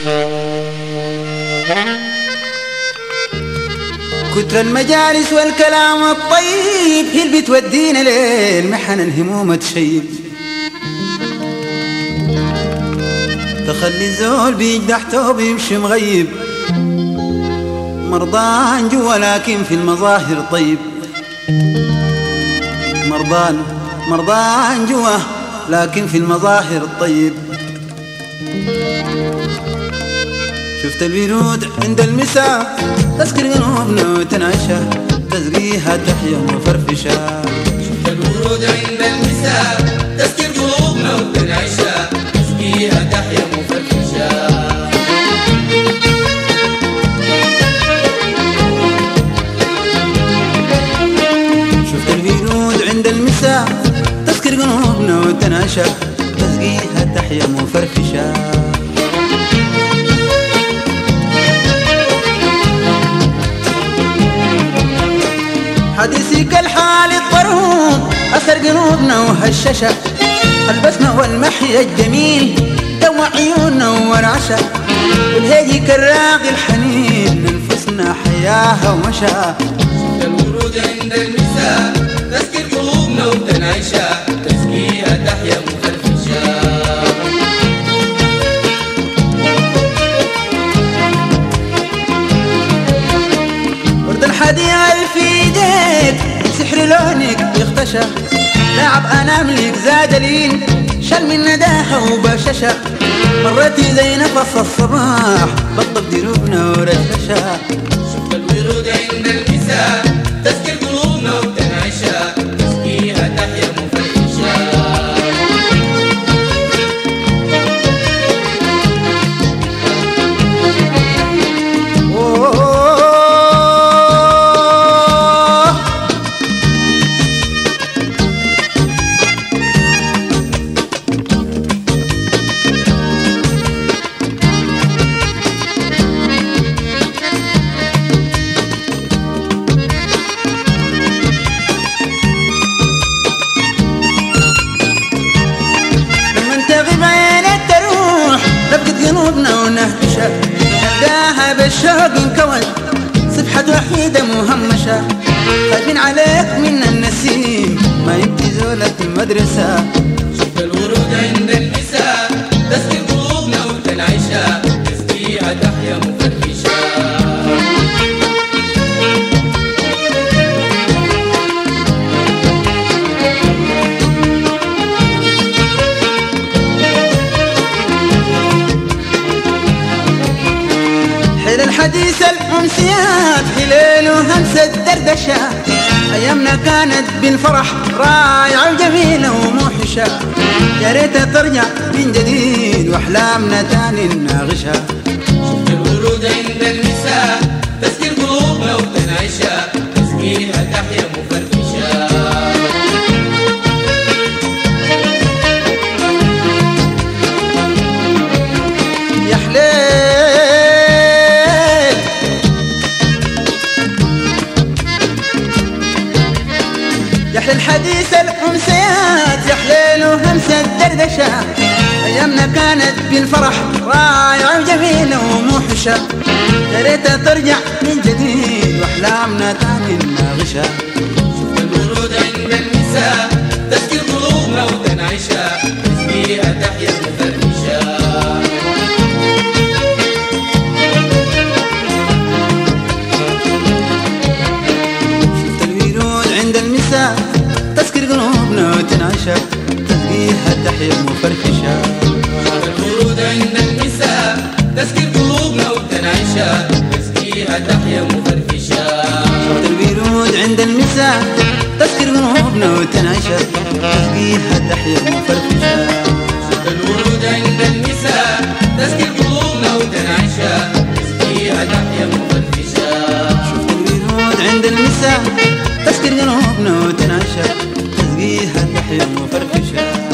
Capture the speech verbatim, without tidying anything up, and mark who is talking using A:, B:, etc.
A: كتر المجالس والكلام الطيب هي اللي بتودينا للمحن الهموم تشيب، تخلي الزول بيجدح توب يمشي مغيب، مرضان جوا لكن في المظاهر طيب، مرضان مرضان جوا لكن في المظاهر طيب. شفت الورود عند المساء تسكر قلوبنا وتنعشى، تسقيها تحيا مفرفشة.
B: شفت الورود عند المساء تسكر قلوبنا وتنعشى، تسقيها تحيا مفرفشة.
A: شفت الورود عند المساء تسكر قلوبنا وتنعشى، تسقيها تحيا مفرفشة. حديثي كالحال الطروب أثر قلوبنا وهششة، البسمة والمحيا الجميل دوى عيوننا ورعشة، والهيجي كالراقي الحنين نفسنا حياها ومشى.
B: شفت الورود عند المساء تسكر قلوبنا وتنعشى، تسقيها تحيا مفرفشة.
A: ورد الحديقة في ايديك سحر لونك يختشى، لعب اناملك زاد لين شل من نداها وبششة، مرتي زي نفس الصباح بطل دروبنا ورششة.
B: شفت الورود عند المساء تسكر قلوبنا وتنعشى، تسقيها تحيا مفرفشة.
A: قلوبنا ونهشة نلقاها بالشوق انكون صفحة وحيدة مهمشة، خايفين عليك من النسيم ما يبكي زولة المدرسة.
B: شفت الورود عند المساء تسكر قلوبنا وتنعشى، تسقيها تحيا مفرفشة.
A: الحديث الأمسيات هليل وهمسة دردشة، أيامنا كانت بالفرح رايعة وجميلة وموحشة، يا ريتها ترجع من جديد وأحلامنا تاني نناغشها.
B: شفت الورود عند المساء تسكر قلوبنا وتنعشى، تسقيها تحيا مفرفشة.
A: يا حليل يا حليل الحديث الأمسيات يا حليل وهمسة دردشة، أيامنا كانت بالفرح رايعة وجميلة وموحشة، يا ريتها ترجع من جديد وأحلامنا تاني نناغشها.
B: شفت الورود عند المساء تسكر قلوبنا وتنعشى، تسقيها تحيا مفرفشة.
A: تسكر قلوبنا وتنعشى، تسقيها تحيا مفرفشة.
B: شفت الورود عند المساء تسكر قلوبنا وتنعشى، تسقيها تحيا مفرفشة.
A: شفت الورود عند المساء تسكر قلوبنا وتنعشى، تسقيها تحيا مفرفشة.
B: شفت الورود عند المساء تسكر قلوبنا وتنعشى، تسقيها تحيا مفرفشة.
A: شفت الورود عند المساء تسكر قلوبنا وتنعشى، تسقيها تحيا مفرفشة.